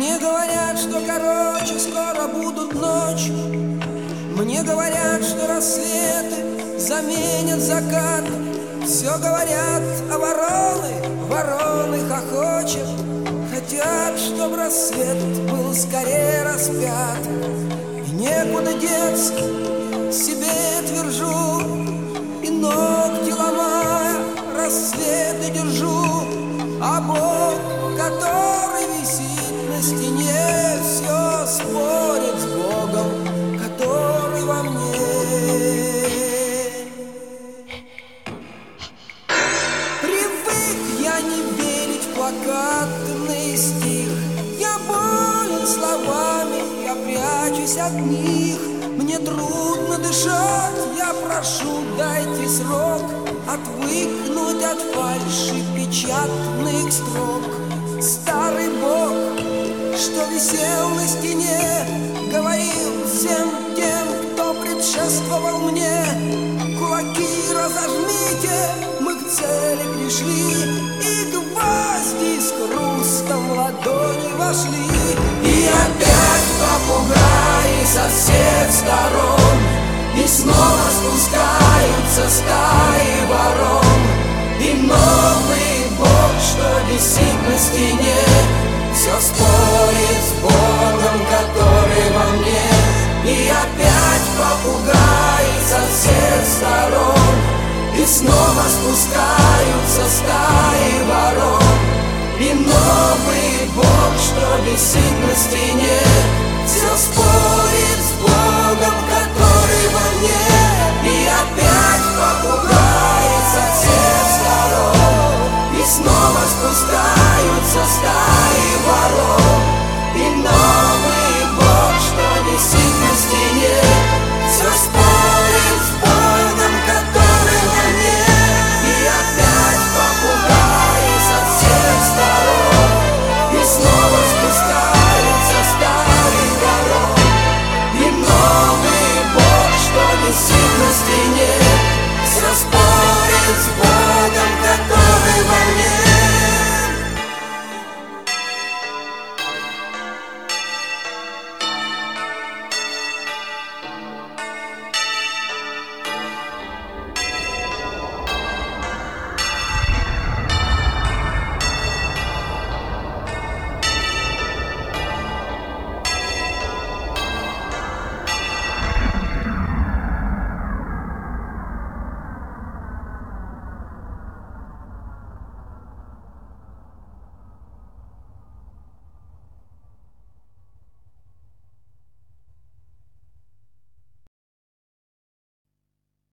Мне говорят, что короче скоро будут ночи. Мне говорят, что рассветы заменят закат. Все говорят, а вороны хохочет. Хотят, чтоб рассвет был скорее распят. И некуда деться, себе твержу, и ногти ломая, рассветы держу. А Бог, который висит на стене, все спорит с Богом, который во мне. Привык я не верить в плакатный стих. Я болен словами, я прячусь от них. Мне трудно дышать, я прошу, дайте срок отвыкнуть от фальши печатных строк. Старый Бог, что висел на стене, говорил всем тем, кто предшествовал мне: кулаки разожмите, мы к цели пришли. И гвозди с хрустом в ладони вошли. И опять попугаи со всех сторон, и снова спускаются стаи ворон. И новый Бог, что висит на стене, все спорит с Богом, который во мне. И опять попугаи со всех сторон, и снова спускаются стаи ворон. И новый Бог, что висит на стене, все спорит с Богом, который